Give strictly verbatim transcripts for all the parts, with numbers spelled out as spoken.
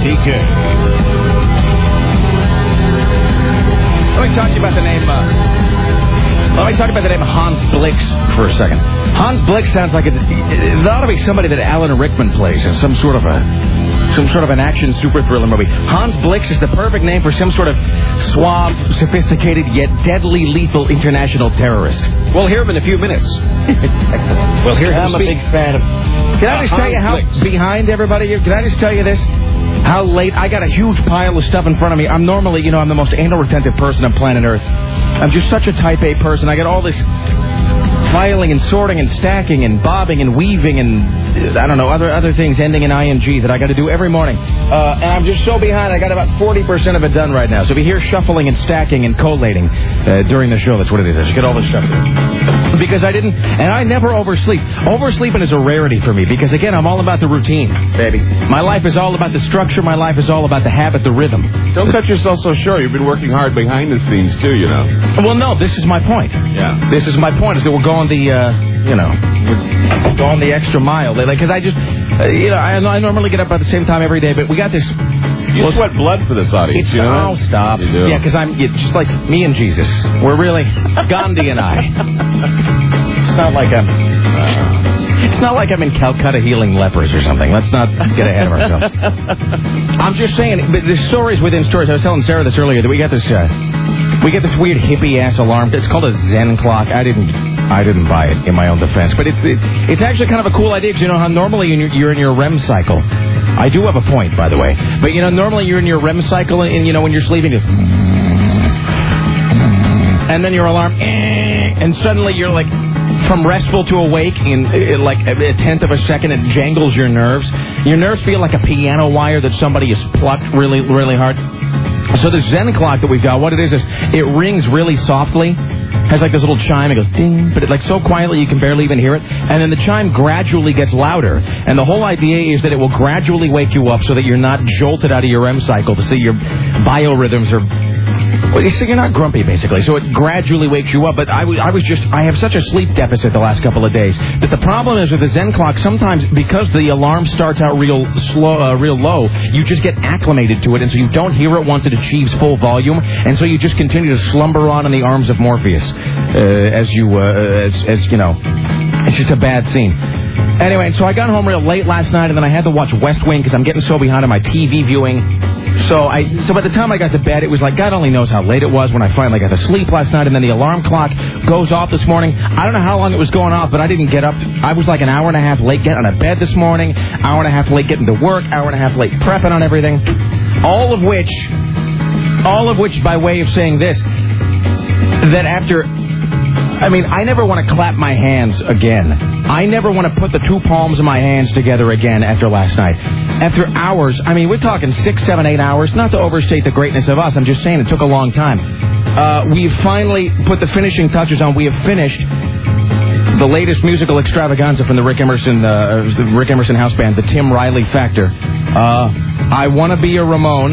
T K. Let me talk to you about the name, uh, let me talk about the name Hans Blix for a second. Hans Blix sounds like it, it ought to be somebody that Alan Rickman plays in some sort of a, some sort of an action super thriller movie. Hans Blix is the perfect name for some sort of suave, sophisticated, yet deadly lethal international terrorist. We'll hear him in a few minutes. We'll hear him I'm speak. a big fan of... Can I just uh, tell you how Blix. behind everybody here? Can I just tell you this? How late? I got a huge pile of stuff in front of me. I'm normally, you know, I'm the most anal-retentive person on planet Earth. I'm just such a type A person. I got all this filing and sorting and stacking and bobbing and weaving and, I don't know, other other things ending in I N G that I got to do every morning. Uh, and I'm just so behind. I got about forty percent of it done right now. So if you hear shuffling and stacking and collating uh, during the show, that's what it is. I just get all this stuff done. Because I didn't, and I never oversleep. Oversleeping is a rarity for me because, again, I'm all about the routine, baby. My life is all about the structure. My life is all about the habit, the rhythm. Don't cut yourself so short. You've been working hard behind the scenes, too, you know. Well, no, this is my point. Yeah. This is my point, is that we're going the, uh, you know, we're going the extra mile. Because I just, uh, you know, I, I normally get up at the same time every day, but we got this... You well, sweat blood for this audience, it's, you know? Oh, stop. You do. Yeah, because I'm it's just like me and Jesus. We're really Gandhi and I. It's not like I'm... Uh, it's not like I'm in Calcutta healing lepers or something. Let's not get ahead of ourselves. I'm just saying, but there's stories within stories. I was telling Sarah this earlier that we got this... Uh, We get this weird hippie-ass alarm. It's called a Zen clock. I didn't I didn't buy it in my own defense. But it's it, it's actually kind of a cool idea because, you know, how normally you're in your R E M cycle. I do have a point, by the way. But, you know, normally you're in your R E M cycle and, you know, when you're sleeping, it's... And then your alarm... And suddenly you're, like, from restful to awake in, in like a tenth of a second. It jangles your nerves. Your nerves feel like a piano wire that somebody has plucked really, really hard. So the Zen clock that we've got, what it is is it rings really softly, has like this little chime, it goes ding, but it like so quietly you can barely even hear it, and then the chime gradually gets louder, and the whole idea is that it will gradually wake you up so that you're not jolted out of your R E M cycle to see your biorhythms are... Well, you see, you're not grumpy, basically, so it gradually wakes you up. But I, w- I was just, I have such a sleep deficit the last couple of days that the problem is with the Zen clock, sometimes because the alarm starts out real slow, uh, real low, you just get acclimated to it, and so you don't hear it once it achieves full volume, and so you just continue to slumber on in the arms of Morpheus, uh, as you, uh, as, as, you know, it's just a bad scene. Anyway, so I got home real late last night, and then I had to watch West Wing because I'm getting so behind on my T V viewing. So I, so by the time I got to bed, it was like God only knows how late it was when I finally got to sleep last night. And then the alarm clock goes off this morning. I don't know how long it was going off, but I didn't get up. I was like an hour and a half late getting out of bed this morning, hour and a half late getting to work, hour and a half late prepping on everything. All of which, all of which by way of saying this, that after... I mean, I never want to clap my hands again. I never want to put the two palms of my hands together again after last night. After hours, I mean, we're talking six, seven, eight hours. Not to overstate the greatness of us. I'm just saying it took a long time. Uh, we've finally put the finishing touches on. We have finished the latest musical extravaganza from the Rick Emerson, uh, the Rick Emerson house band, the Tim Riley Factor. Uh, I Want to Be a Ramone.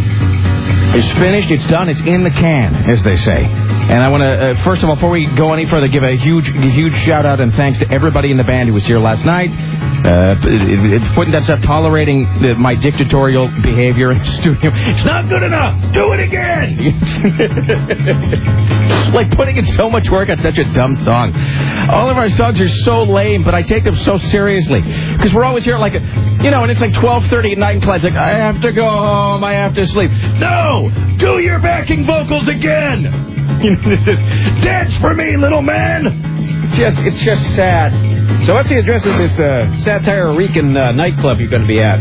It's finished. It's done. It's in the can, as they say. And I want to, uh, first of all, before we go any further, give a huge, huge shout-out and thanks to everybody in the band who was here last night. Uh, it, it, putting that stuff, tolerating the, my dictatorial behavior in the studio. It's not good enough. Do it again. It's like putting in so much work on such a dumb song. All of our songs are so lame, but I take them so seriously. Because we're always here like, a, you know, and it's like twelve thirty at night, and Clyde's like, I have to go home. I have to sleep. No! Do your backing vocals again! You know, this is dance for me, little man. It's just, it's just sad. So what's the address of this uh, Satire Rican uh, nightclub you're going to be at?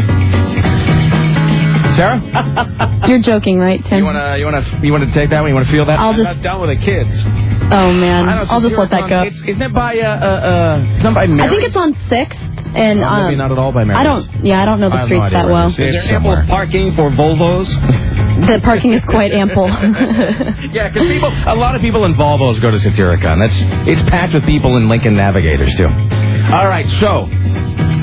Sarah? You're joking, right, Tim? You wanna, you wanna, you wanna take that one? You wanna feel that? I'll I'm just... not done with the kids. Oh man, I'll just let that go. It's, isn't it by uh, uh, uh, it's not by Mary? I think it's on Sixth. And oh, maybe um, not at all by Mary. I don't. Yeah, I don't know the streets no that well. Is there ample parking for Volvos? The parking is quite ample. Yeah, because people, a lot of people in Volvos go to Satyricon. That's it's packed with people in Lincoln Navigators too. All right, so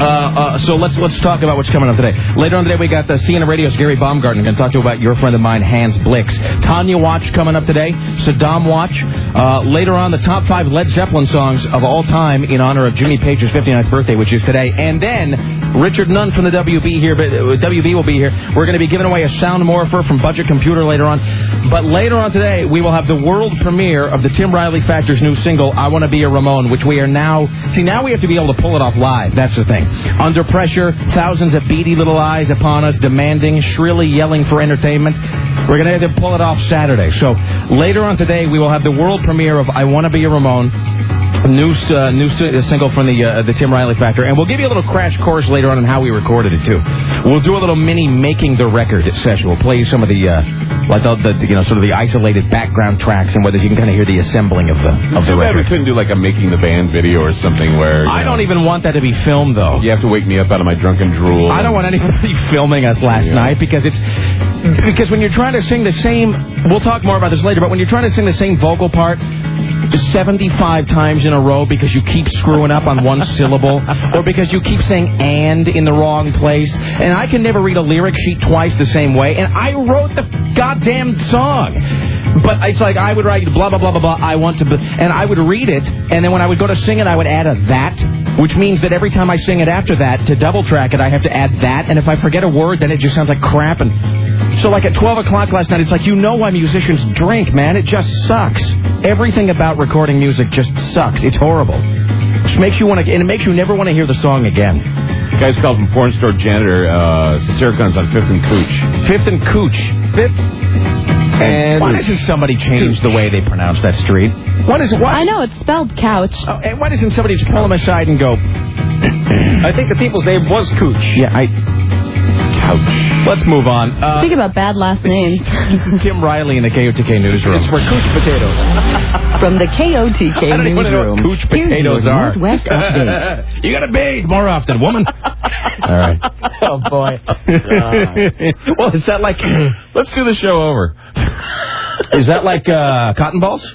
Uh, uh, so let's let's talk about what's coming up today. Later on today, we got the C N N Radio's Gary Baumgartner going to talk to you about your friend of mine, Hans Blix. Tanya Watch coming up today. Saddam Watch. Uh, later on, the top five Led Zeppelin songs of all time in honor of Jimmy Page's fifty-ninth birthday, which is today. And then Richard Nunn from the W B here, but uh, W B will be here. We're going to be giving away a sound morpher from Budget Computer later on. But later on today, we will have the world premiere of the Tim Riley Factor's new single, I Want to Be a Ramon, which we are now... See, now we have to be able to pull it off live. That's the thing. Under pressure, thousands of beady little eyes upon us, demanding, shrilly yelling for entertainment. We're going to have to pull it off Saturday. So later on today, we will have the world premiere of I Want to Be a Ramon, a new uh, new uh, single from the uh, the Tim Riley Factor, and we'll give you a little crash course later on on how we recorded it too. We'll do a little mini making the record session. We'll play you some of the uh, like the, the you know sort of the isolated background tracks and whether you can kind of hear the assembling of the of the record. We couldn't do like a making the band video or something where I know, don't even want that to be filmed though. You have to wake me up out of my drunken drool. I don't want anybody filming us last yeah. night because it's because when you're trying to sing the same. We'll talk more about this later, but when you're trying to sing the same vocal part seventy-five times in a row because you keep screwing up on one syllable or because you keep saying and in the wrong place. And I can never read a lyric sheet twice the same way. And I wrote the goddamn song. But it's like I would write blah, blah, blah, blah, blah, I want to... Be, and I would read it. And then when I would go to sing it, I would add a that, which means that every time I sing it after that, to double track it, I have to add that. And if I forget a word, then it just sounds like crap. And so like at twelve o'clock last night, it's like, you know why musicians drink, man. It just sucks. Everything about recording music just sucks. It's horrible. It just makes you want to, and it makes you never want to hear the song again. Guy's called from Porn Store Janitor, uh, Satiricons on Fifth and Cooch. Fifth and Cooch. Fifth. And why doesn't somebody change Cooch. the way they pronounce that street? What is it? Why? I know it's spelled couch. Oh, and why doesn't somebody just pull them aside and go? I think the people's name was Cooch. Yeah, I. Couch. Let's move on. Uh, Think about bad last names. This is Tim Riley in the K O T K newsroom. It's for Cooch potatoes. From the K O T K I don't even know what Cooch potatoes are. Northwest update. You gotta bathe more often, woman. All right. Oh boy. Uh, well, is that like? Let's do the show over. Is that like uh, cotton balls?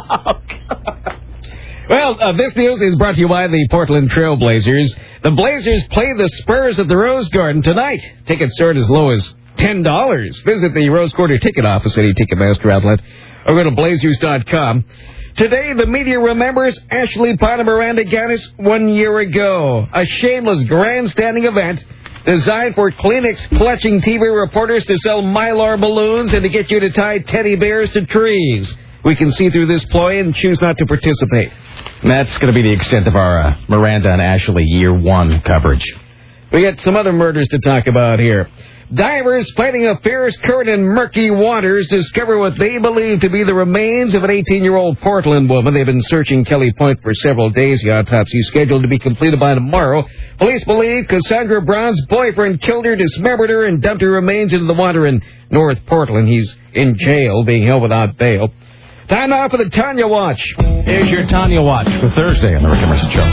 Well, uh, this news is brought to you by the Portland Trail Blazers. The Blazers play the Spurs at the Rose Garden tonight. Tickets start as low as ten dollars. Visit the Rose Quarter ticket office at a Ticketmaster outlet or go to blazers dot com. Today, the media remembers Ashley Pata Miranda Ganis one year ago. A shameless grandstanding event designed for Kleenex-clutching T V reporters to sell Mylar balloons and to get you to tie teddy bears to trees. We can see through this ploy and choose not to participate. And that's going to be the extent of our uh, Miranda and Ashley year one coverage. We got some other murders to talk about here. Divers fighting a fierce current in murky waters discover what they believe to be the remains of an eighteen-year-old Portland woman. They've been searching Kelly Point for several days. The autopsy is scheduled to be completed by tomorrow. Police believe Cassandra Brown's boyfriend killed her, dismembered her, and dumped her remains into the water in North Portland. He's in jail, being held without bail. Time now for the Tanya Watch. Here's your Tanya Watch for Thursday on the Rick Emerson Show.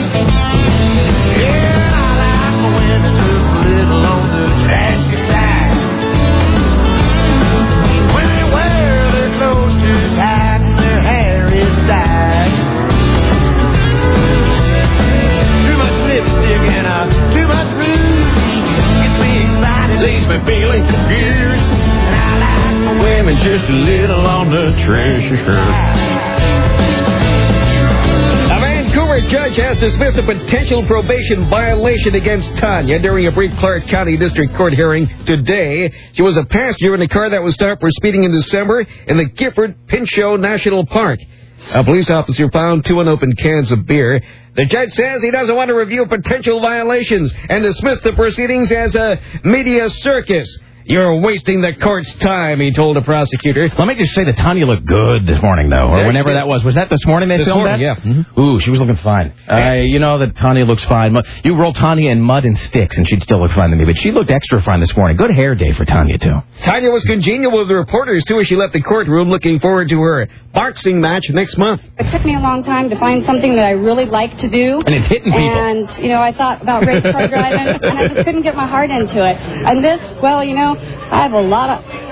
Yeah, I like when it's just a little on the trashy side. When they wear their clothes too tight and their hair is dyed. Too much lipstick and uh, too much rouge gets me excited, leaves me feeling confused. Women just a little on the trashy shirt. A Vancouver judge has dismissed a potential probation violation against Tanya during a brief Clark County District Court hearing today. She was a passenger in a car that was stopped for speeding in December in the Gifford Pinchot National Park. A police officer found two unopened cans of beer. The judge says he doesn't want to review potential violations and dismissed the proceedings as a media circus. You're wasting the court's time, he told a prosecutor. Let me just say that Tanya looked good this morning, though, or whenever that was. Was that this morning they this filmed morning, that? Yeah. Mm-hmm. Ooh, she was looking fine. Uh, you know that Tanya looks fine. You roll Tanya in mud and sticks, and she'd still look fine to me. But she looked extra fine this morning. Good hair day for Tanya, too. Tanya was congenial with the reporters, too, as she left the courtroom, looking forward to her boxing match next month. It took me a long time to find something that I really like to do. And it's hitting people. And, you know, I thought about race car driving, and I just couldn't get my heart into it. And this, well, you know, I have a lot of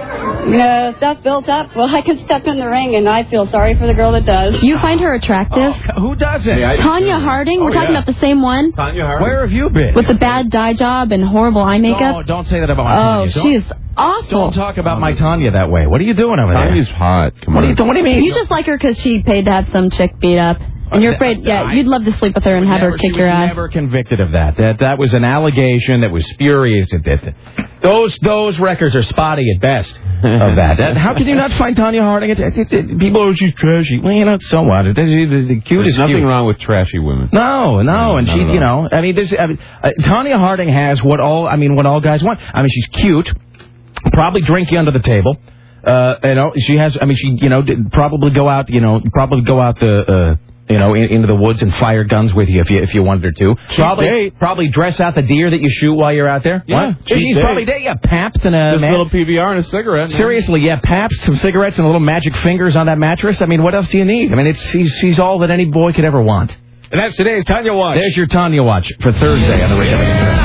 you know, stuff built up, well, I can step in the ring, and I feel sorry for the girl that does. You find her attractive? Oh, who doesn't? Yeah, I- Tanya Harding? Oh, We're talking yeah. about the same one? Tanya Harding. Where have you been? With the bad dye job and horrible eye No, makeup? don't say that about my Oh, Tanya. Don't- she's awful. Don't talk about my Tanya that way. What are you doing over there? Tanya's hot. Come What on. do you, what do you mean? You just like her because she paid to have some chick beat up. And you're afraid, yeah, I- you'd love to sleep with her and have Never- her kick she your was ass. never convicted of that. That that was an allegation that was spurious. It, it, those those records are spotty at best of that. that. How can you not find Tanya Harding? It, it, it, people, oh, she's trashy. Well, you know, so what? It, the, the, the cute There's is nothing cute. wrong with trashy women. No, no, No, and not she, at all. you know, I mean, there's, I mean, uh, Tanya Harding has what all, I mean, what all guys want. I mean, she's cute, probably drink you under the table. Uh, you know, she has, I mean, she, you know, did probably go out, you know, probably go out the, uh, you know, in, into the woods and fire guns with you if you if you wanted her to. Probably, date. probably dress out the deer that you shoot while you're out there. Yeah, What? cheap she's date. probably there. Yeah, Pabst and a Just a ma- little P B R and a cigarette. seriously, yeah, Pabst, some cigarettes, and a little magic fingers on that mattress. I mean, what else do you need? I mean, it's she's, she's all that any boy could ever want. And that's today's Tanya Watch. There's your Tanya Watch for Thursday on the radio.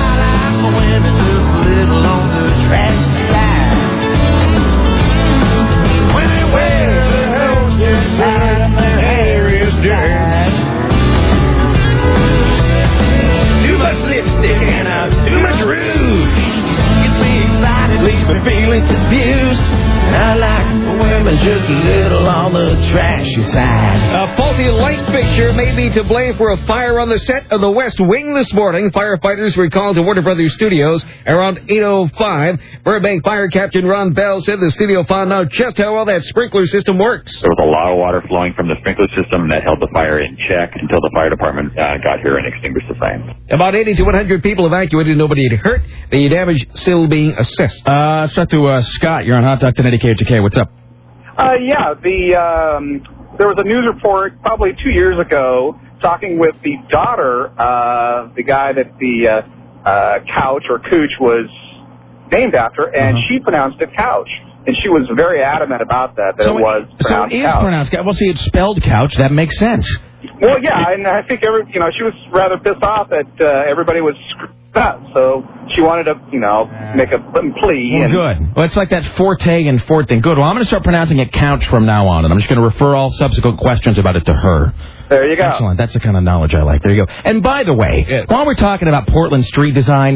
Too much lipstick and uh, too much rouge. Gets me excited, leaves me feeling confused. And I like women just a little on the trashy side. A faulty light fixture may be to blame for a fire on the set of The West Wing this morning. Firefighters were called to Warner Brothers Studios around eight oh five. Burbank Fire Captain Ron Bell said the studio found out just how well that sprinkler system works. There was a lot of water flowing from the sprinkler system, and that held the fire in check until the fire department uh, got here and extinguished the flames. About eighty to one hundred people evacuated. Nobody had hurt. The damage still being assessed. Uh, let's talk to uh, Scott. You're on Hot Dog ten eighty K H K. What's up? Uh, yeah, the um, there was a news report probably two years ago talking with the daughter, uh, the guy that the uh, uh, couch or cooch was named after, and Uh-huh. she pronounced it couch. And she was very adamant about that, that so it was so pronounced it is couch. pronounced couch. Well, see, it's spelled couch. That makes sense. Well, yeah, and I think every, you know, she was rather pissed off that uh, everybody was screwed up, so she wanted to, you know, make a plea. Well, and good. Well, it's like that forte and fort thing. Good. Well, I'm going to start pronouncing it couch from now on, and I'm just going to refer all subsequent questions about it to her. There you go. Excellent. That's the kind of knowledge I like. There you go. And by the way, Yes. while we're talking about Portland street design,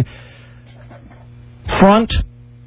front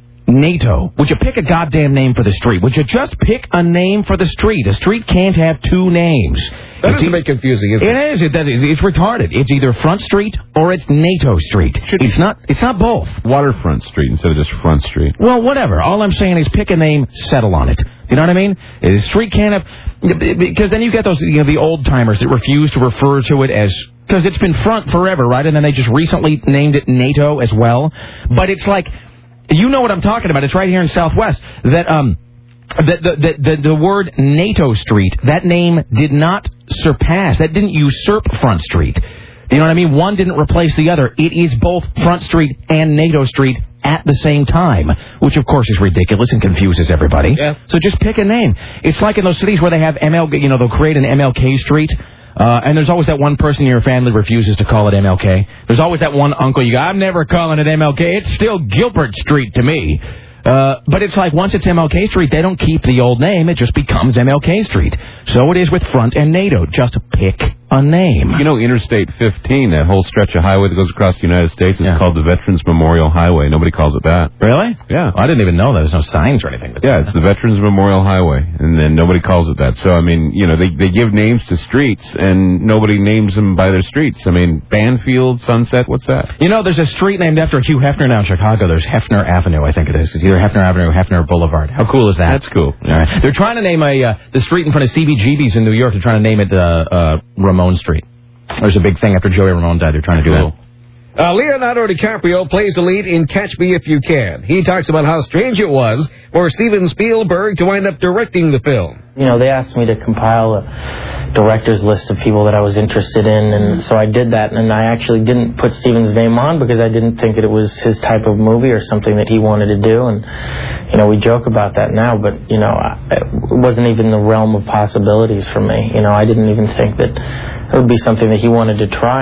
NATO. Would you pick a goddamn name for the street? Would you just pick a name for the street? A street can't have two names. That It's is a e- bit confusing, isn't it? It is. It, that is. It's retarded. It's either Front Street or it's NATO Street. It's not. It's not both. Waterfront Street instead of just Front Street. Well, whatever. All I'm saying is pick a name, settle on it. You know what I mean? The street can't have, because then you get those, you know, the old timers that refuse to refer to it as, because it's been Front forever, right? And then they just recently named it NATO as well. But it's like, you know what I'm talking about. It's right here in Southwest. That um, the the the, the, the word NATO Street, that name did not surpass. That didn't usurp Front Street. You know what I mean? One didn't replace the other. It is both Front Street and NATO Street at the same time, which of course is ridiculous and confuses everybody. Yeah. So just pick a name. It's like in those cities where they have M L, you know, they'll create an M L K Street. Uh, and there's always that one person in your family refuses to call it M L K. There's always that one uncle you go, I'm never calling it M L K. It's still Gilbert Street to me. Uh, but it's like once it's M L K Street, they don't keep the old name. It just becomes M L K Street. So it is with Front and NATO. Just pick a name. You know, Interstate fifteen, that whole stretch of highway that goes across the United States, is Yeah. called the Veterans Memorial Highway. Nobody calls it that. Really? Yeah. I didn't even know that. There's no signs or anything. that Yeah, says it's the Veterans Memorial Highway, and then nobody calls it that. So, I mean, you know, they they give names to streets, and nobody names them by their streets. I mean, Banfield, Sunset, what's that? You know, there's a street named after Hugh Hefner now in Chicago. There's Hefner Avenue, I think it is. It's either Hefner Avenue or Hefner Boulevard. How cool is that? That's cool. All right. They're trying to name a uh, the street in front of C B G B's in New York. They're trying to name it uh, uh, Ramon Street. There's a big thing after Joey Ramone died. They're trying to do Cool. that. Uh, Leonardo DiCaprio plays the lead in Catch Me If You Can. He talks about how strange it was for Steven Spielberg to wind up directing the film. You know, they asked me to compile a director's list of people that I was interested in, and so I did that, and I actually didn't put Steven's name on because I didn't think that it was his type of movie or something that he wanted to do, and, you know, we joke about that now, but, you know, it wasn't even the realm of possibilities for me. You know, I didn't even think that it would be something that he wanted to try.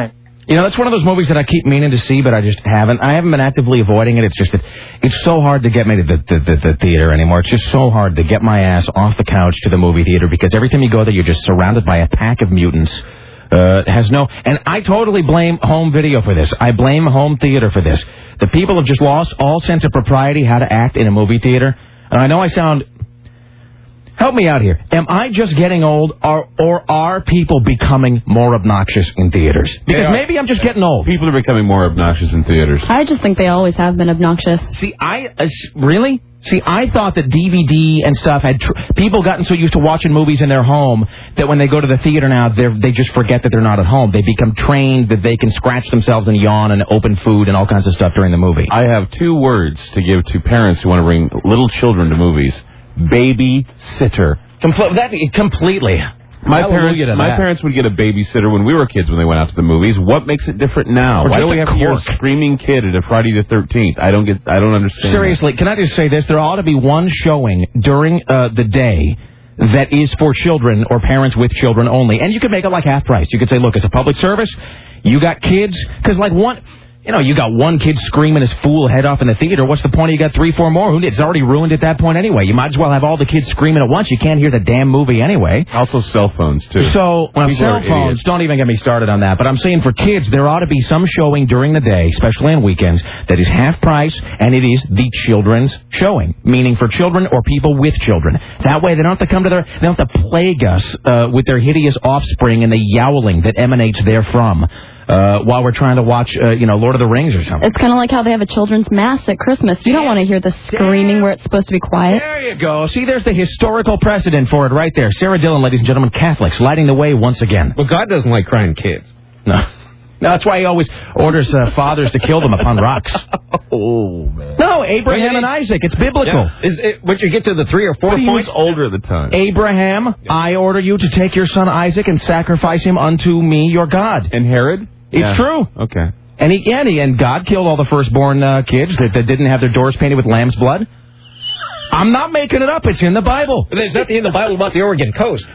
You know, that's one of those movies that I keep meaning to see, but I just haven't. I haven't been actively avoiding it. It's just that it's so hard to get me to the, the, the, the theater anymore. It's just so hard to get my ass off the couch to the movie theater because every time you go there, you're just surrounded by a pack of mutants. Uh, has no, and I totally blame home video for this. I blame home theater for this. The people have just lost all sense of propriety, how to act in a movie theater. And I know I sound... Help me out here. Am I just getting old, or, or are people becoming more obnoxious in theaters? Because maybe I'm just getting old. People are becoming more obnoxious in theaters. I just think they always have been obnoxious. See, I... Uh, really? See, I thought that D V D and stuff had... Tr- people gotten so used to watching movies in their home that when they go to the theater now, they they just forget that they're not at home. They become trained that they can scratch themselves and yawn and open food and all kinds of stuff during the movie. I have two words to give to parents who want to bring little children to movies. Babysitter. Compl- that, completely. My parents, my that. parents would get a babysitter when we were kids when they went out to the movies. What makes it different now? Or Why do we have to hear a cork. screaming kid at a Friday the thirteenth? I don't get. I don't understand. Seriously, that. can I just say this? There ought to be one showing during uh, the day that is for children or parents with children only, and you could make it like half price. You could say, look, it's a public service. You got kids, because like one. You know, you got one kid screaming his fool head off in the theater. What's the point? You got three, four more. Who It's already ruined at that point anyway. You might as well have all the kids screaming at once. You can't hear the damn movie anyway. Also, cell phones too. So, well, cell phones. Idiots. Don't even get me started on that. But I'm saying for kids, there ought to be some showing during the day, especially on weekends, that is half price, and it is the children's showing, meaning for children or people with children. That way, they don't have to come to their, they don't have to plague us uh, with their hideous offspring and the yowling that emanates therefrom. Uh, while we're trying to watch, uh, you know, Lord of the Rings or something. It's kind of like how they have a children's mass at Christmas. You don't want to hear the screaming where it's supposed to be quiet. There you go. See, there's the historical precedent for it right there. Sarah Dillon, ladies and gentlemen, Catholics, lighting the way once again. Well, God doesn't like crying kids. No. No, that's why he always orders uh, fathers to kill them upon rocks. Oh, man. No, Abraham and Isaac. It's biblical. Yeah. Is it, once you get to the three or four But he points... was older at the time. Abraham, I order you to take your son Isaac and sacrifice him unto me, your God. And Herod? It's Yeah. true. Okay. And he, and, he, and God killed all the firstborn uh, kids that, that didn't have their doors painted with lamb's blood. I'm not making it up. It's in the Bible. There's nothing in the Bible about the Oregon coast.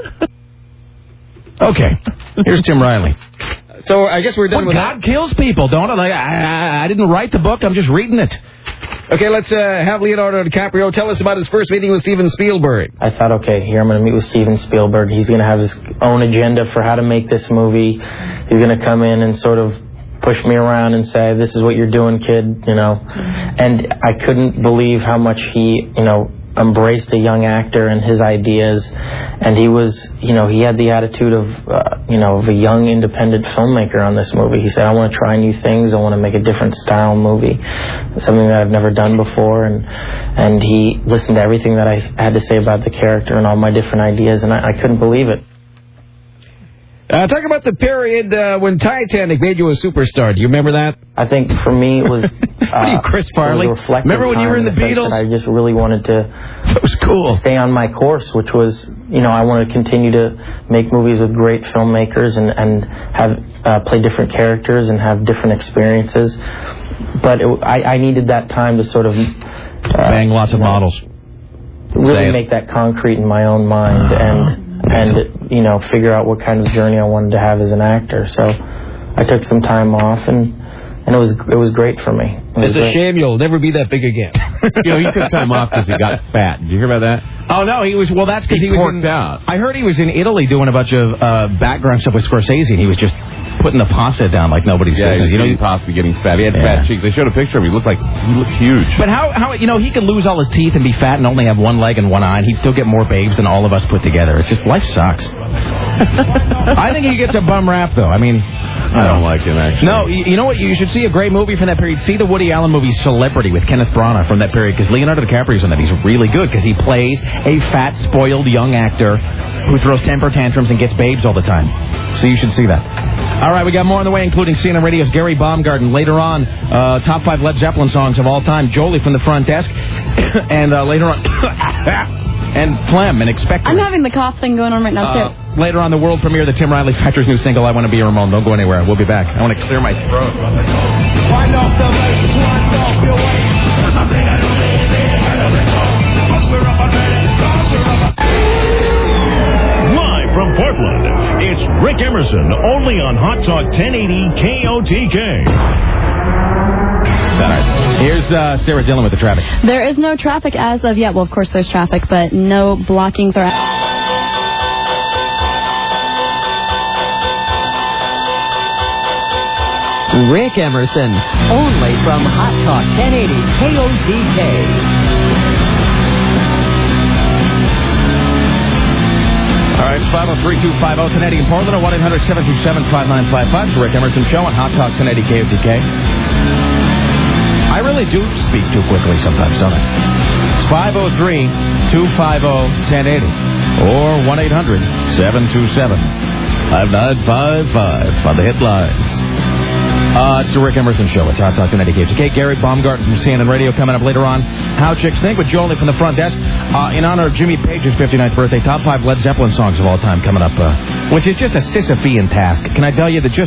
Okay. Here's Tim Riley. So I guess we're done Well, with God that. kills people, don't it? Like, I, I didn't write the book. I'm just reading it. Okay, let's uh, have Leonardo DiCaprio tell us about his first meeting with Steven Spielberg. I thought, okay, here I'm going to meet with Steven Spielberg. He's going to have his own agenda for how to make this movie. He's going to come in and sort of push me around and say, this is what you're doing, kid, you know. And I couldn't believe how much he, you know, embraced a young actor and his ideas. And he was, you know, he had the attitude of, uh, you know, of a young independent filmmaker on this movie. He said, I want to try new things. I want to make a different style movie, something that I've never done before. And and he listened to everything that I had to say about the character and all my different ideas, and I, I couldn't believe it. Uh, talk about the period uh, when Titanic made you a superstar. Do you remember that? I think for me it was... Uh, what are you, Chris Farley? Remember when you were in the Beatles? I just really wanted to that was cool. stay on my course, which was, you know, I want to continue to make movies with great filmmakers and, and have uh, play different characters and have different experiences. But it, I, I needed that time to sort of... Uh, Bang lots of you know, models. Really make that concrete in my own mind and... and, you know, figure out what kind of journey I wanted to have as an actor. So I took some time off, and and it was it was great for me. It It's a great. shame you'll never be that big again. You know, he took time off because he got fat. Did you hear about that? Oh, no, he was, well, that's because He he, was porked in, out. I heard he was in Italy doing a bunch of uh, background stuff with Scorsese, and he was just putting the pasta down like nobody's Yeah, business. he You know, was possibly getting fat. He had Yeah. fat cheeks. They showed a picture of him. He looked like, he looked huge. But how, how, you know, he could lose all his teeth and be fat and only have one leg and one eye, and he'd still get more babes than all of us put together. It's just, life sucks. I think he gets a bum rap, though. I mean... I don't like him, actually. No, you, you know what? You should see a great movie from that period. See the Woody Allen movie Celebrity with Kenneth Branagh from that period, because Leonardo DiCaprio's in that. He's really good, because he plays a fat, spoiled young actor who throws temper tantrums and gets babes all the time. So you should see that. All right, we got more on the way, including C N N Radio's Gary Baumgarten. Later on, uh, top five Led Zeppelin songs of all time. Jolie from the front desk. And uh, later on... and phlegm and expect. I'm having the cough thing going on right now, too. Uh, later on, the world premiere of the Tim Riley Factor's new single, I Want to Be a Ramon. Don't go anywhere. We'll be back. I want to clear my throat. Live from Portland, it's Rick Emerson Peterson, only on Hot Talk ten eighty K O T K. All right. Here's uh, Sarah Dillon with the traffic. There is no traffic as of yet. Well, of course, there's traffic, but no blockings or... Rick Emerson, only from Hot Talk ten eighty K O T K. All right, it's five oh three, two five oh, ten eighty in Portland, or one eight hundred, seven two seven, five nine five five. It's the Rick Emerson Show on Hot Talk ten eighty K O T K. I really do speak too quickly sometimes, don't I? It's five oh three, two five oh, ten eighty, or one eight hundred, seven two seven, five nine five five on the headlines. Uh, it's the Rick Emerson Show. It's Hot Talk ten eighty K O T K. Gary Baumgarten from C N N Radio coming up later on. How Chicks Think with Jolie from the front desk. Uh, in honor of Jimmy Page's fifty-ninth birthday, top five Led Zeppelin songs of all time coming up, uh, which is just a Sisyphean task. Can I tell you that just...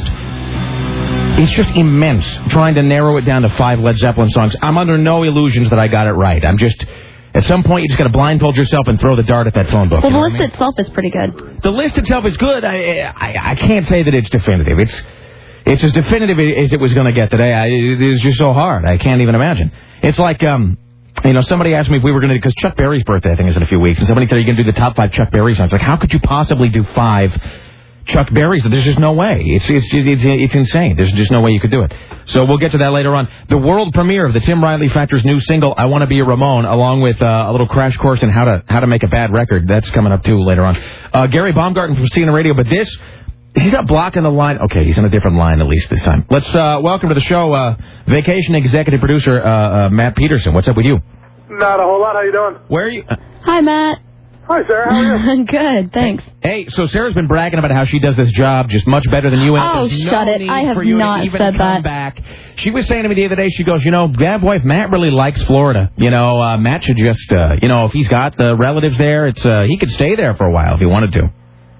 It's just immense trying to narrow it down to five Led Zeppelin songs. I'm under no illusions that I got it right. I'm just... At some point, you just got to blindfold yourself and throw the dart at that phone book. Well, you the know list I mean? itself is pretty good. The list itself is good. I, I I can't say that it's definitive. It's it's as definitive as it was going to get today. I, it is just so hard. I can't even imagine. It's like, um, you know, somebody asked me if we were going to, because Chuck Berry's birthday, I think, is in a few weeks, and somebody said, are you going to do the top five Chuck Berry songs? Like, how could you possibly do five Chuck Berry's? There's just no way. It's, it's, it's, it's insane. There's just no way you could do it. So we'll get to that later on. The world premiere of the Tim Riley Factor's new single, I Want to Be a Ramon, along with uh, a little crash course in how to how to make a bad record. That's coming up, too, later on. Uh, Gary Baumgarten from C N N Radio, but this, he's not blocking the line. Okay, he's on a different line, at least this time. Let's uh, welcome to the show uh, Vacation Executive Producer uh, uh, Matt Peterson. What's up with you? Not a whole lot. How you doing? Where are you? Uh, Hi, Matt. Hi, Sarah. How are you? Good, thanks. Hey, so Sarah's been bragging about how she does this job just much better than you. And Oh, there's shut no it. need I have for you not to even said come that. Back. She was saying to me the other day, she goes, you know, Gab wife Matt really likes Florida. You know, uh, Matt should just, uh, you know, if he's got the relatives there, it's uh, he could stay there for a while if he wanted to.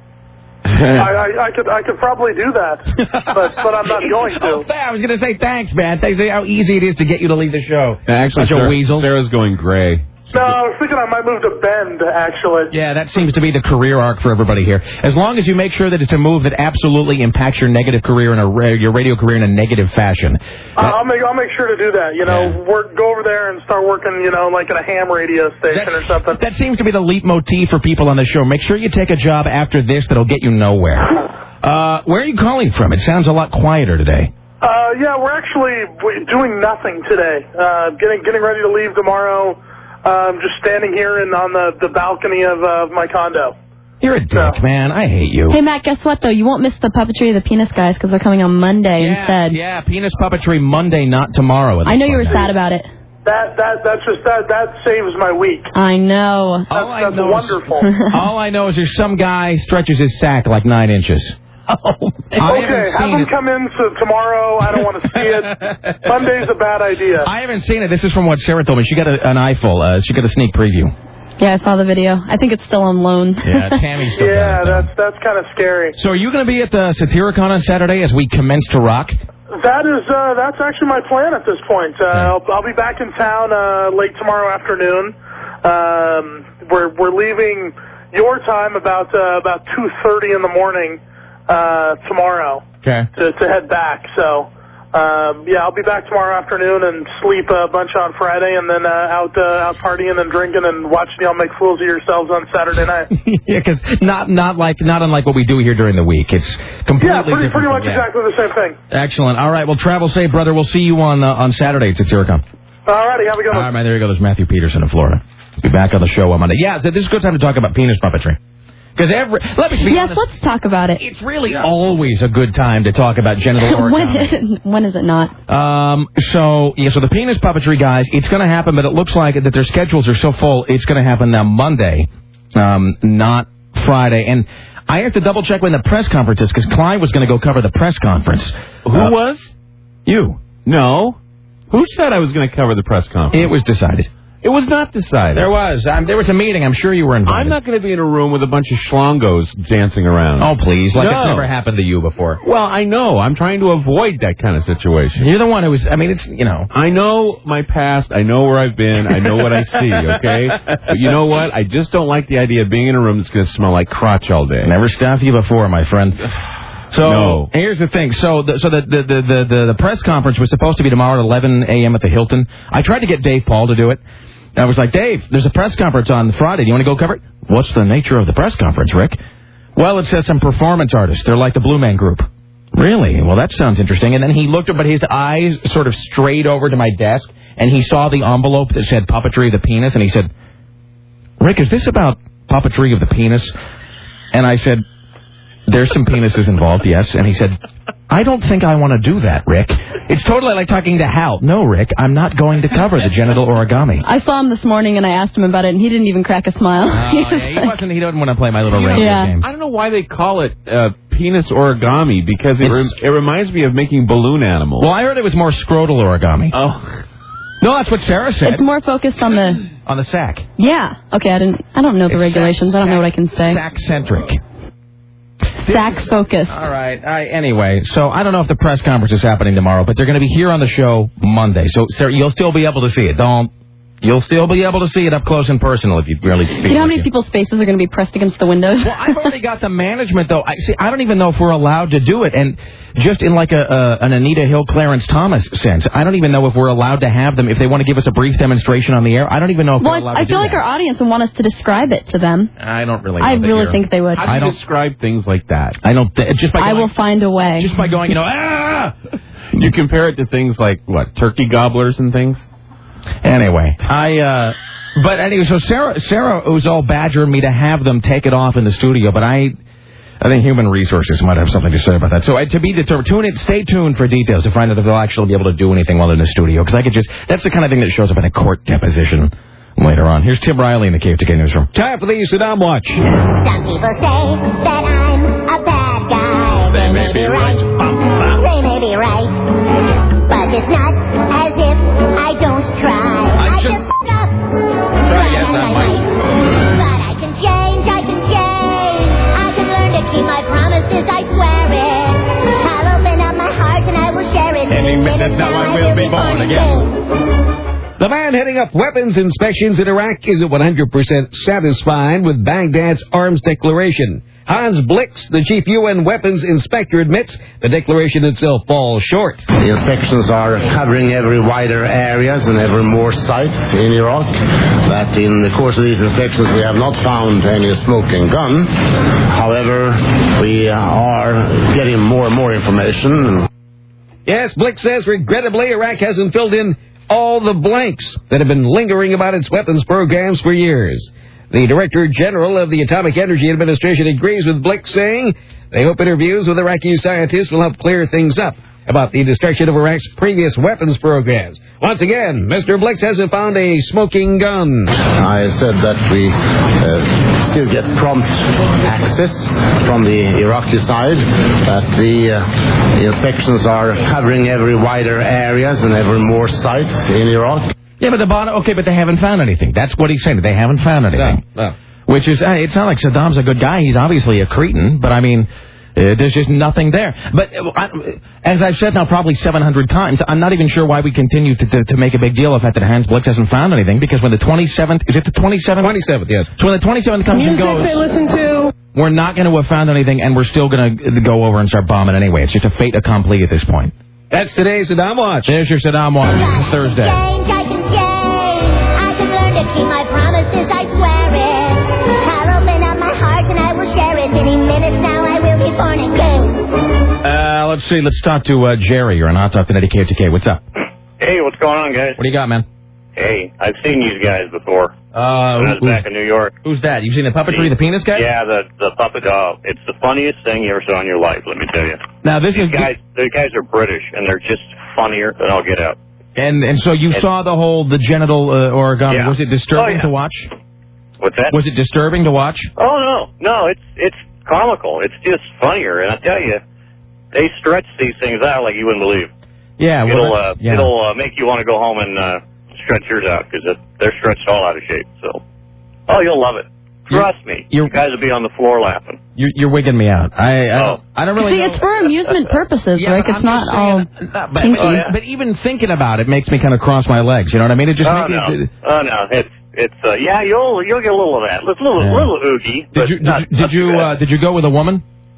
I, I, I could I could probably do that, but but I'm not going to. Oh, I was going to say thanks, man. Thanks for how easy it is to get you to leave the show. Actually, Bunch of Sarah, weasels. Sarah's going gray. No, I was thinking I might move to Bend, actually. Yeah, that seems to be the career arc for everybody here. As long as you make sure that it's a move that absolutely impacts your negative career in a your radio career in a negative fashion. Uh, I'll make I'll make sure to do that. You know, Yeah. work go over there and start working. You know, like at a ham radio station or something. That seems to be the leitmotif for people on the show. Make sure you take a job after this that'll get you nowhere. Uh, where are you calling from? It sounds a lot quieter today. Uh, yeah, we're actually we're doing nothing today. Uh, getting getting ready to leave tomorrow. Um, just standing here and on the, the balcony of uh, my condo. You're a dick, man. I hate you. Hey, Matt, guess what, though? You won't miss the puppetry of the penis guys because they're coming on Monday yeah, instead. Yeah, penis puppetry Monday, not tomorrow. I know you were sad about it. That that that's just that that saves my week. I know. That's, All I that's know wonderful. Is, all I know is there's some guy stretches his sack like nine inches. Oh, man. I Okay, have him come in so tomorrow. I don't want to see it. Monday's a bad idea. I haven't seen it. This is from what Sarah told me. She got a, an eyeful. Uh, she got a sneak preview. Yeah, I saw the video. I think it's still on loan. Yeah, Tammy's still Yeah, got it, though. that's that's kind of scary. So are you going to be at the Satyricon on Saturday as we commence to rock? That is uh, that's actually my plan at this point. Uh, I'll, I'll be back in town uh, late tomorrow afternoon. Um, we're we're leaving your time about uh, about two thirty in the morning. Uh, tomorrow Okay. to, to head back. So, um, yeah, I'll be back tomorrow afternoon and sleep a bunch on Friday, and then uh, out uh, out partying and drinking and watching y'all make fools of yourselves on Saturday night. Yeah, because not not like not unlike what we do here during the week. It's completely Yeah, pretty different pretty from- much yeah. exactly the same thing. Excellent. All right. Well, travel safe, brother. We'll see you on uh, on Saturday at Satyricon. All righty, have a good All one. right, man. There you go. There's Matthew Peterson in Florida. Be back on the show on Monday. Yeah, so this is a good time to talk about penis puppetry. Because every let me be Yes, honest, let's talk about it. it's really always a good time to talk about genital when, origami. is, when is it not? Um. So yeah. So the penis puppetry guys, it's going to happen, but it looks like that their schedules are so full. It's going to happen now Monday, um, not Friday. And I have to double check when the press conference is because Clyde was going to go cover the press conference. Who Uh, was? You. No. Who said I was going to cover the press conference? It was decided. It was not decided. There was. Um, there was a meeting. I'm sure you were invited. I'm not going to be in a room with a bunch of schlongos dancing around. Oh, please. Like No. it's never happened to you before. Well, I know. I'm trying to avoid that kind of situation. You're the one who was, I mean, it's, you know. I know my past. I know where I've been. I know what I see, okay? But you know what? I just don't like the idea of being in a room that's going to smell like crotch all day. Never stopped you before, my friend. So No. here's the thing. So the, so the the, the the the the press conference was supposed to be tomorrow at eleven a.m. at the Hilton. I tried to get Dave Paul to do it. I was like, Dave, there's a press conference on Friday. Do you want to go cover it? What's the nature of the press conference, Rick? Well, it says some performance artists. They're like the Blue Man Group. Really? Well, that sounds interesting. And then he looked up, but his eyes sort of strayed over to my desk, and he saw the envelope that said puppetry of the penis, and he said, Rick, is this about puppetry of the penis? And I said, there's some penises involved, yes. And he said, I don't think I want to do that, Rick. It's totally like talking to Hal. No, Rick, I'm not going to cover the genital origami. I saw him this morning and I asked him about it, and he didn't even crack a smile. Oh, yeah, he wasn't. He doesn't want to play my little radio Yeah. games. I don't know why they call it uh, penis origami, because it, re- it reminds me of making balloon animals. Well, I heard it was more scrotal origami. Oh. No, that's what Sarah said. It's more focused on the... On the sack. Yeah. Okay, I didn't. I don't know the It's regulations. sack- I don't know what I can say. Sack-centric. Sack focus. All right. I, anyway, so I don't know if the press conference is happening tomorrow, but they're going to be here on the show Monday. So, Sarah, you'll still be able to see it. Don't. You'll still be able to see it up close and personal if you really feel Do you know how like many it. people's faces are going to be pressed against the windows? Well, I've already got the management, though. I see. I don't even know if we're allowed to do it, and just in like a, a an Anita Hill, Clarence Thomas sense, I don't even know if we're allowed to have them. If they want to give us a brief demonstration on the air, I don't even know if well, we're allowed I to do feel like that. our audience would want us to describe it to them. I don't really. Know I that really you're- think they would. How do I you don't- describe things like that? I don't. Th- just by I going, will find a way. just by going, you know, ah. You compare it to things like, what, turkey gobblers and things? Anyway, I. uh But anyway, so Sarah, Sarah was all badgering me to have them take it off in the studio, but I, I think Human Resources might have something to say about that. So uh, to be determined, tune in, stay tuned for details to find out if they'll actually be able to do anything while they're in the studio. Because I could just, that's the kind of thing that shows up in a court deposition later on. Here's Tim Riley in the K F T K Newsroom. Time for the Saddam Watch. Some people say that I'm a bad guy. They may be right. They may be right. But it's not as if I don't try. I just f***ed up. Try, yes, I might. But I can change, I can change. I can learn to keep my promises, I swear it. I'll open up my heart and I will share it. Any minute now I will be born again. The man heading up weapons inspections in Iraq is one hundred percent satisfied with Baghdad's arms declaration. Hans Blix, the chief U N weapons inspector, admits the declaration itself falls short. The inspections are covering every wider areas and ever more sites in Iraq. That in the course of these inspections we have not found any smoking gun. However, we are getting more and more information. Yes, Blix says regrettably Iraq hasn't filled in all the blanks that have been lingering about its weapons programs for years. The Director General of the Atomic Energy Administration agrees with Blix, saying they hope interviews with Iraqi scientists will help clear things up about the destruction of Iraq's previous weapons programs. Once again, Mister Blix hasn't found a smoking gun. I said that we uh, still get prompt access from the Iraqi side, that the, uh, the inspections are covering every wider areas and ever more sites in Iraq. Yeah, but the bottom, okay, but they haven't found anything. That's what he's saying. They haven't found anything. No, no. Which is, uh, it's not like Saddam's a good guy. He's obviously a cretin, but I mean, uh, there's just nothing there. But uh, I, as I've said now probably seven hundred times, I'm not even sure why we continue to, to, to make a big deal of the fact that Hans Blix hasn't found anything, because when the twenty-seventh, is it the twenty-seventh? twenty-seventh, yes. So when the twenty-seventh comes and goes, Music they listen to. we're not going to have found anything, and we're still going to go over and start bombing anyway. It's just a fait accompli at this point. That's today's Saddam Watch. There's your Saddam Watch for Thursday. Change, I can change. I can learn to keep my promises, I swear it. I'll open up my heart and I will share it. Any minute now I will be born again. Uh, let's see. Let's talk to uh, Jerry. You're on Hot Talk K F T K. What's up? Hey, what's going on, guys? What do you got, man? Hey, I've seen these guys before. Uh, when I was who's, back in New York. Who's that? You've seen the puppetry, the penis guy? Yeah, the the puppet dog. It's the funniest thing you ever saw in your life, let me tell you. Now, this these is... guys, these guys are British, and they're just funnier than I'll get out. And and so you And- saw the whole, the genital uh, origami. Yeah. Was it disturbing Oh, yeah. to watch? What's that? Was it disturbing to watch? Oh, no. No, it's it's comical. It's just funnier, and I tell you, they stretch these things out like you wouldn't believe. Yeah, well, it'll that's- uh, yeah. it'll uh, make you want to go home and uh, stretch yours out, because they're stretched all out of shape. So, oh, you'll love it. Trust me, you guys will be on the floor laughing. You're, you're wigging me out. I I, Oh. don't, I don't really See, know. it's for amusement purposes, Yeah, Rick. but It's I'm not just all saying, uh, but, kinky. but, uh, but even thinking about it makes me kind of cross my legs. You know what I mean? It just Oh makes no, it, oh no, it's it's uh, yeah, you'll you'll get a little of that, a little Yeah. little oogie. Did but you did, not, you- not did you too uh, bad. did you go with a woman?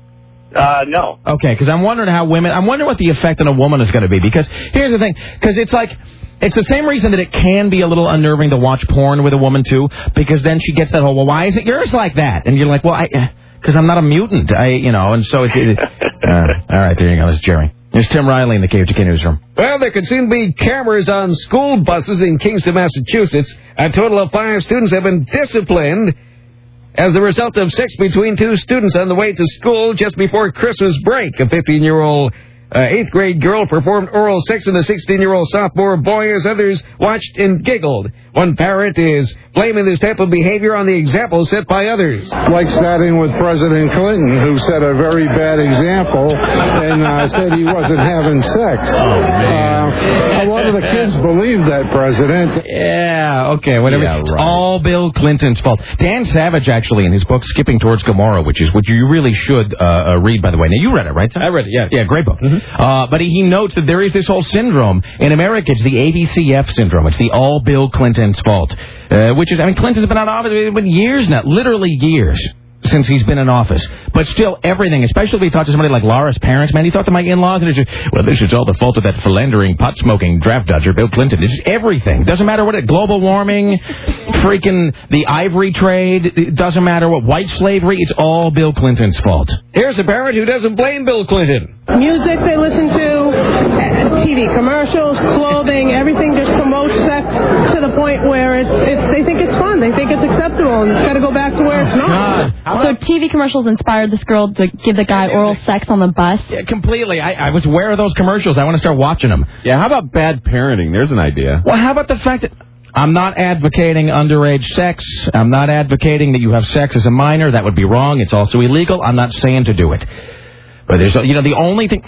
Uh, no. Okay, because I'm wondering how women... I'm wondering what the effect on a woman is going to be. Because here's the thing. Because it's like... It's the same reason that it can be a little unnerving to watch porn with a woman, too. Because then she gets that whole, well, why is it yours like that? And you're like, well, I... Because I'm not a mutant. I, you know, and so... It, it, uh, all right, there you go. That's Jerry. There's Tim Riley in the K O T K Newsroom. Well, there could soon be cameras on school buses in Kingston, Massachusetts. A total of five students have been disciplined as the result of sex between two students on the way to school just before Christmas break. A fifteen-year-old uh, eighth-grade girl performed oral sex with a sixteen-year-old sophomore boy as others watched and giggled. One parent is blaming this type of behavior on the example set by others. Like starting with President Clinton, who set a very bad example and uh, said he wasn't having sex. Oh, man. Uh, a lot of the kids believe that, President. Yeah, okay, whatever. Yeah, It's right. all Bill Clinton's fault. Dan Savage, actually, in his book, Skipping Towards Gomorrah, which is what you really should uh, uh, read, by the way. Now, you read it, right? I read it, yeah. Yeah, great book. Mm-hmm. Uh, but he, he notes that there is this whole syndrome. In America, it's the A B C F syndrome. It's the all Bill Clinton's fault. Uh, which is, I mean, Clinton's been out of office it's been years now, literally years since he's been in office. But still, everything, especially if he talked to somebody like Laura's parents, man, he talked to my in-laws, and it's just, well, this is all the fault of that philandering, pot-smoking draft dodger, Bill Clinton. It's just everything. Doesn't matter what it, global warming, freaking the ivory trade, it doesn't matter what, white slavery, it's all Bill Clinton's fault. Here's a parent who doesn't blame Bill Clinton. Music they listen to, T V commercials, clothing, everything just promotes sex to the point where it's, it's they think it's fun, they think it's acceptable, and it's got to go back to where it's not. So T V commercials inspired this girl to give the guy oral sex on the bus? Yeah, completely. I, I was aware of those commercials. I want to start watching them. Yeah, how about bad parenting? There's an idea. Well, how about the fact that I'm not advocating underage sex. I'm not advocating that you have sex as a minor. That would be wrong. It's also illegal. I'm not saying to do it. But there's, you know, the only thing...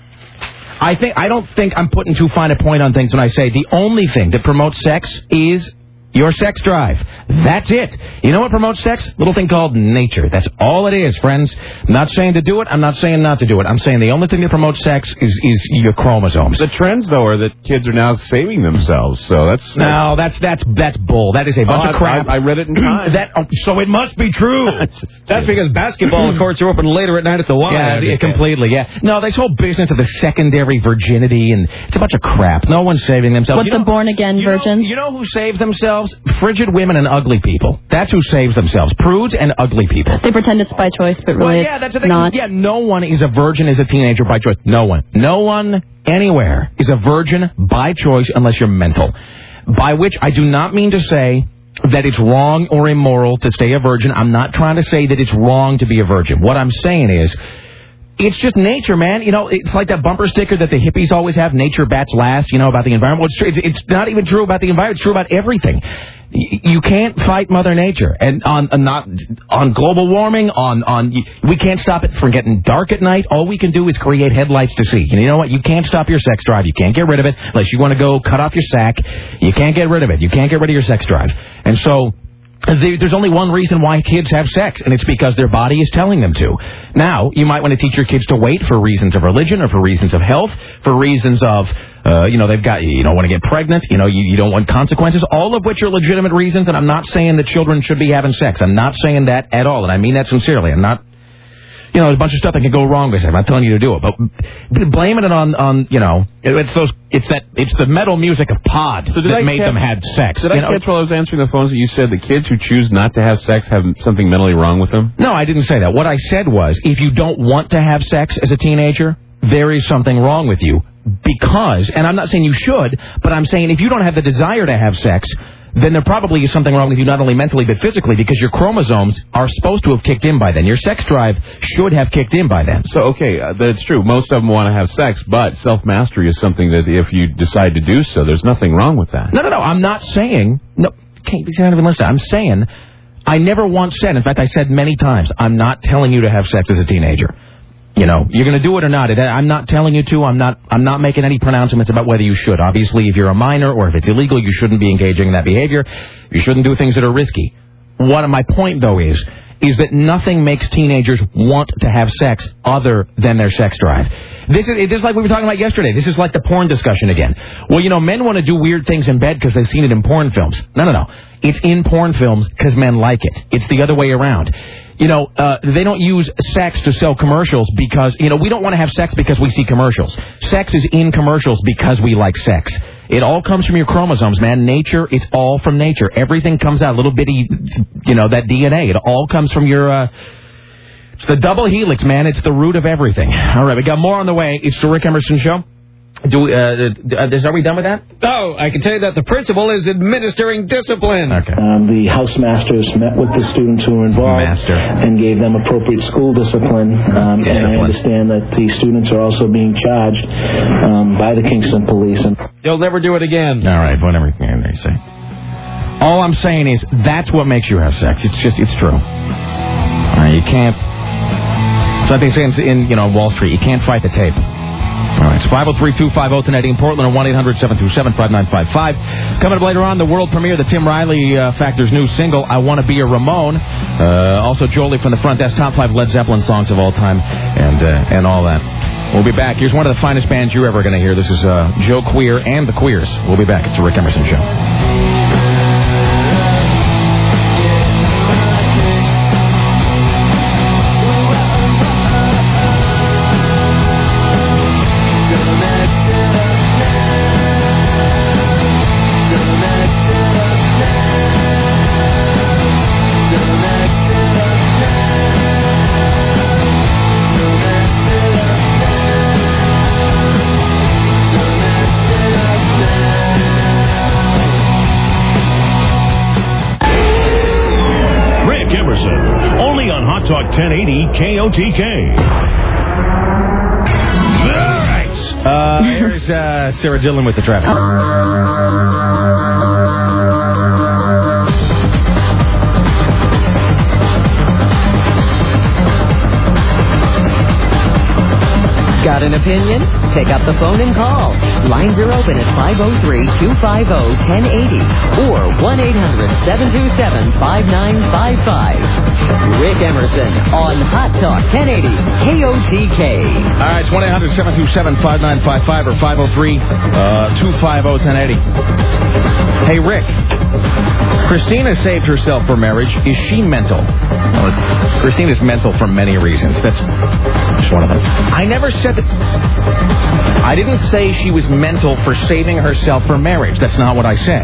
I think I don't think I'm putting too fine a point on things when I say the only thing that promotes sex is your sex drive. That's it. You know what promotes sex? Little thing called nature. That's all it is, friends. I'm not saying to do it. I'm not saying not to do it. I'm saying the only thing that promotes sex is, is your chromosomes. The trends, though, are that kids are now saving themselves. So that's no, that's that's that's bull. That is a bunch oh, of crap. I, I read it in time. that oh, so it must be true. That's because basketball courts are open later at night at the Y. Yeah, yeah, completely. Yeah. No, this whole business of the secondary virginity and it's a bunch of crap. No one's saving themselves. What, you the know, born again you virgin? Know, you know who saves themselves? Frigid women and ugly people. That's who saves themselves. Prudes and ugly people. They pretend it's by choice, but really well, yeah, that's the it's thing. not. Yeah, no one is a virgin as a teenager by choice. No one. No one anywhere is a virgin by choice unless you're mental. By which I do not mean to say that it's wrong or immoral to stay a virgin. I'm not trying to say that it's wrong to be a virgin. What I'm saying is, it's just nature, man. You know, it's like that bumper sticker that the hippies always have, nature bats last, you know, about the environment. Well, it's, true. It's, it's not even true about the environment. It's true about everything. You can't fight Mother Nature. And on, on not on global warming, on, on we can't stop it from getting dark at night. All we can do is create headlights to see. And you know what? You can't stop your sex drive. You can't get rid of it unless you want to go cut off your sack. You can't get rid of it. You can't get rid of your sex drive. And so... there's only one reason why kids have sex, and it's because their body is telling them to. Now, you might want to teach your kids to wait for reasons of religion or for reasons of health, for reasons of, uh, you know, they've got, you don't want to get pregnant, you know, you, you don't want consequences, all of which are legitimate reasons, and I'm not saying that children should be having sex. I'm not saying that at all, and I mean that sincerely. I'm not... You know, there's a bunch of stuff that can go wrong with it. I'm not telling you to do it, but blaming it on, on you know, it's those, it's that, it's the metal music of Pod so that I made catch, them have sex. Did you I know? catch while I was answering the phones that you said the kids who choose not to have sex have something mentally wrong with them? No, I didn't say that. What I said was, if you don't want to have sex as a teenager, there is something wrong with you. Because, and I'm not saying you should, but I'm saying if you don't have the desire to have sex, then there probably is something wrong with you not only mentally but physically because your chromosomes are supposed to have kicked in by then. Your sex drive should have kicked in by then. So, okay, uh, that's true. Most of them want to have sex, but self-mastery is something that if you decide to do so, there's nothing wrong with that. No, no, no. I'm not saying... No, can't be even listen. I'm saying I never once said, in fact, I said many times, I'm not telling you to have sex as a teenager. You know, you're going to do it or not. I'm not telling you to. I'm not I'm not making any pronouncements about whether you should. Obviously, if you're a minor or if it's illegal, you shouldn't be engaging in that behavior. You shouldn't do things that are risky. What my point, though, is, is that nothing makes teenagers want to have sex other than their sex drive. This is, this is like we were talking about yesterday. This is like the porn discussion again. Well, you know, men want to do weird things in bed because they've seen it in porn films. No, no, no. It's in porn films because men like it. It's the other way around. you know, uh, they don't use sex to sell commercials because, you know, we don't want to have sex because we see commercials. Sex is in commercials because we like sex. It all comes from your chromosomes, man. Nature, it's all from nature. Everything comes out, little bitty, you know, that D N A. It all comes from your, uh, it's the double helix, man. It's the root of everything. All right, we got more on the way. It's the Rick Emerson Show. Do we, uh, uh, are we done with that? Oh, I can tell you that the principal is administering discipline. Okay. Um, the house masters met with the students who were involved Master. and gave them appropriate school discipline. Um, discipline. And I understand that the students are also being charged um, by the Kingston Police. And You'll never do it again. All right, whatever you say. All I'm saying is that's what makes you have sex. It's just, it's true. All right, you can't. It's like they say in, in you know Wall Street. You can't fight the tape. All right, it's five oh three, two five oh, ten eighty in Portland or one eight hundred, seven two seven, five nine five five. Coming up later on, the world premiere, the Tim Riley uh, Factor's new single, I Want to Be a Ramone. Uh, also, Jolie from the front desk, top five Led Zeppelin songs of all time, and uh, and all that. We'll be back. Here's one of the finest bands you're ever going to hear. This is uh, Joe Queer and the Queers. We'll be back. It's the Rick Emerson Show. ten eighty K O T K. All right. Uh, here's uh, Sarah Dillon with the traffic. Got an opinion? Pick up the phone and call. Lines are open at five oh three, two five oh, ten eighty or one eight hundred, seven two seven, five nine five five. Rick Emerson on Hot Talk ten eighty K O T K. All right, it's one eight hundred, seven two seven, five nine five five or five oh three, two five oh, ten eighty. Hey, Rick. Christina saved herself for marriage. Is she mental? Well, Christina's mental for many reasons. That's just one of them. I never said that. I didn't say she was mental for saving herself for marriage. That's not what I said.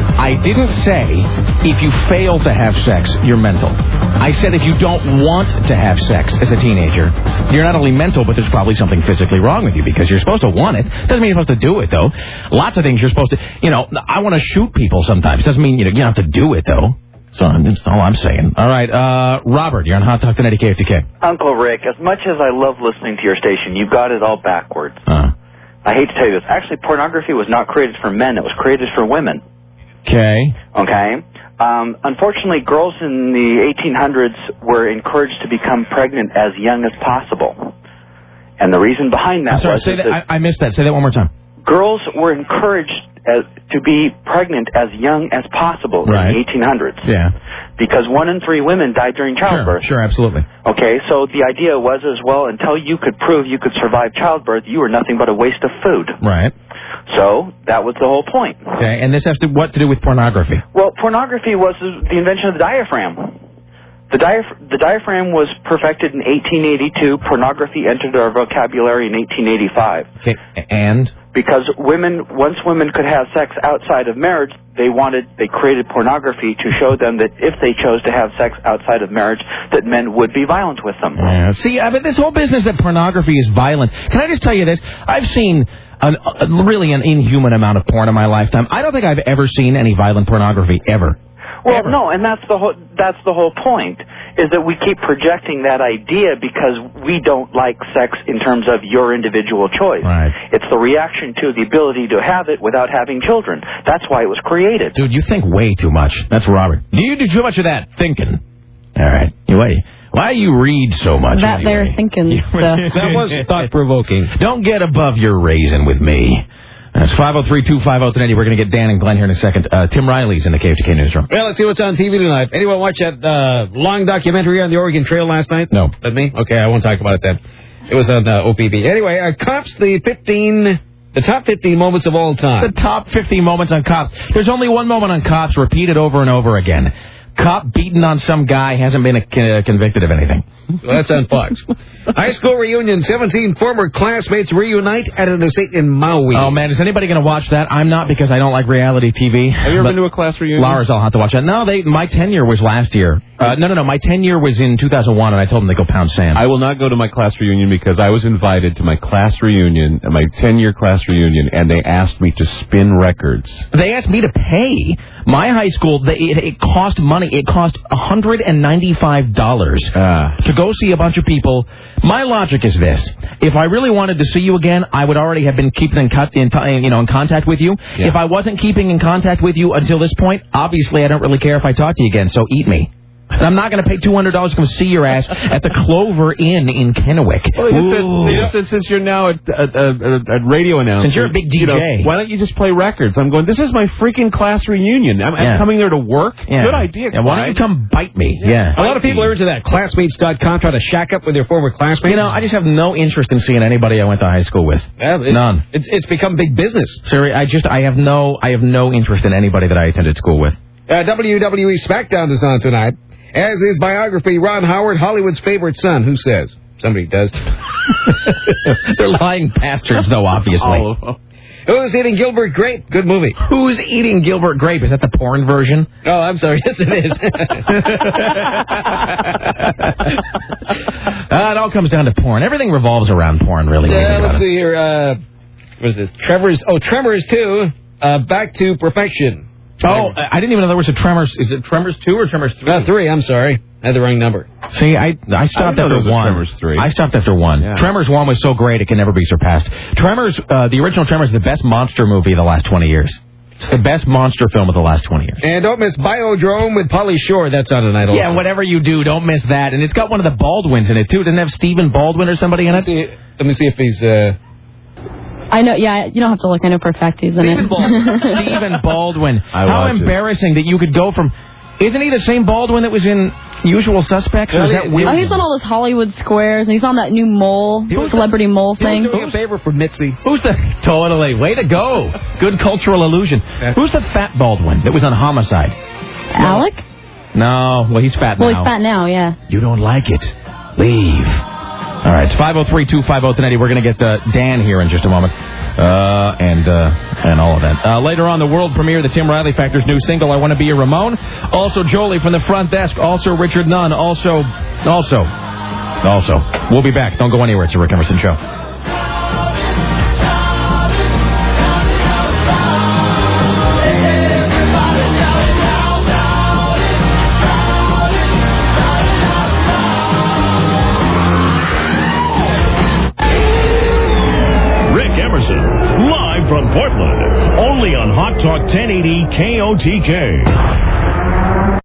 I didn't say if you fail to have sex, you're mental. I said if you don't want to have sex as a teenager, you're not only mental, but there's probably something physically wrong with you because you're supposed to want it. Doesn't mean you're supposed to do it, though. Lots of things you're supposed to, you know, I want to shoot people sometimes. Doesn't mean you know, you don't have to do it, though. So that's all I'm saying. All right, uh, Robert, you're on Hot Talk ten eighty K F T K. Uncle Rick, as much as I love listening to your station, you've got it all backwards. Uh. I hate to tell you this. Actually, pornography was not created for men. It was created for women. Okay. Okay. Um, unfortunately, girls in the eighteen hundreds were encouraged to become pregnant as young as possible. And the reason behind that I'm sorry, was... say that, that I, I missed that. Say that one more time. Girls were encouraged as, to be pregnant as young as possible right. in the eighteen hundreds. Yeah. Because one in three women died during childbirth. Sure, sure, absolutely. Okay, so the idea was as well, until you could prove you could survive childbirth, you were nothing but a waste of food. Right. So that was the whole point. Okay, and this has to what to do with pornography? Well, pornography was the invention of the diaphragm. The, diaph- the diaphragm was perfected in eighteen eighty-two. Pornography entered our vocabulary in eighteen eighty-five. Okay, and? Because women, once women could have sex outside of marriage, they wanted, they created pornography to show them that if they chose to have sex outside of marriage, that men would be violent with them. Yeah. See, I mean, this whole business that pornography is violent. Can I just tell you this? I've seen an, a, really an inhuman amount of porn in my lifetime. I don't think I've ever seen any violent pornography ever. Well, Ever. no, and that's the whole, that's the whole point, is that we keep projecting that idea because we don't like sex in terms of your individual choice. Right. It's the reaction to the ability to have it without having children. That's why it was created. Dude, you think way too much. That's Robert. You do too much of that thinking. All right. Wait. Why do you read so much? That anyway? they're thinking stuff. That was thought-provoking. Don't get above your raisin with me. That's five oh three, two five oh, ten eighty. We're going to get Dan and Glenn here in a second. Uh, Tim Riley's in the K F T K newsroom. Well, let's see what's on T V tonight. Anyone watch that uh, long documentary on the Oregon Trail last night? No. That me? Okay, I won't talk about it then. It was on uh, O P B. Anyway, uh, Cops, the fifteen... The top fifteen moments of all time. The top fifteen moments on Cops. There's only one moment on Cops repeated over and over again. cop beating on some guy, hasn't been uh, convicted of anything. Well, that's on Fox. High school reunion, seventeen former classmates reunite at an estate in Maui. Oh, man, is anybody going to watch that? I'm not, because I don't like reality T V. Have you ever been to a class reunion? Lars, I'll have to watch that. No, they. My tenure was last year. Uh, no, no, no. My tenure was in two thousand one, and I told them to go pound sand. I will not go to my class reunion because I was invited to my class reunion, my ten-year class reunion, and they asked me to spin records. They asked me to pay. My high school, they, it, it cost money. It cost one hundred ninety-five dollars uh. to go see a bunch of people. My logic is this. If I really wanted to see you again, I would already have been keeping in, cut, in, you know, in contact with you. Yeah. If I wasn't keeping in contact with you until this point, obviously I don't really care if I talk to you again, so eat me. And I'm not going to pay two hundred dollars to come see your ass at the Clover Inn in Kennewick. Well, they just said, they just said, since you're now a, a, a, a radio announcer, since you're a big D J, you know, why don't you just play records? I'm going, this is my freaking class reunion. I'm, yeah. I'm coming there to work. Yeah. Good idea. Yeah, why don't you come bite me? Yeah. yeah. A lot of people are into that. Classmates dot com, try to shack up with their former classmates. You know, I just have no interest in seeing anybody I went to high school with. Yeah, it, None. It's it's become big business. Sorry, I just I have no I have no interest in anybody that I attended school with. Uh, W W E SmackDown is on tonight. As is biography, Ron Howard, Hollywood's favorite son. Who says? Somebody does. They're lying bastards, though, obviously. All of them. Who's Eating Gilbert Grape? Good movie. Who's Eating Gilbert Grape? Is that the porn version? Oh, I'm sorry. Yes, it is. uh, it all comes down to porn. Everything revolves around porn, really. Yeah, let's see here. Uh, what is this? Trevor's. Oh, Tremors two. Uh, Back to Perfection. Oh, I didn't even know there was a Tremors. Is it Tremors two or Tremors three? Uh, three, I'm sorry. I had the wrong number. See, I I stopped I after one. Tremors three. I stopped after one. Yeah. Tremors one was so great it can never be surpassed. Tremors, uh, the original Tremors, is the best monster movie of the last twenty years. It's the best monster film of the last twenty years. And don't miss Biodrome with Pauly Shore. That's on tonight also. Yeah, whatever you do, don't miss that. And it's got one of the Baldwins in it, too. Didn't it have Stephen Baldwin or somebody in it? Let me see, let me see if he's... Uh... I know, yeah, you don't have to look. I know for a fact he's in Stephen it. Baldwin. Stephen Baldwin. I How watch embarrassing it. that you could go from... Isn't he the same Baldwin that was in Usual Suspects? Or is that weird? Oh, he's on all those Hollywood squares, and he's on that new mole, celebrity mole thing. He was doing a favor for Mitzi. Who's the... Totally. Way to go. Good cultural illusion. Who's the fat Baldwin that was on Homicide? Alec? No. Well, he's fat well, now. Well, he's fat now, yeah. You don't like it. Leave. All right, it's five oh three, two five oh, ten eighty. We're going to get uh, Dan here in just a moment. Uh, and uh, and all of that. Uh, later on, the world premiere of the Tim Riley Factor's new single, I Want to Be a Ramone. Also, Jolie from the front desk. Also, Richard Nunn. Also, also, also. We'll be back. Don't go anywhere. It's the Rick Emerson Show. Live from Portland, only on Hot Talk ten eighty K O T K.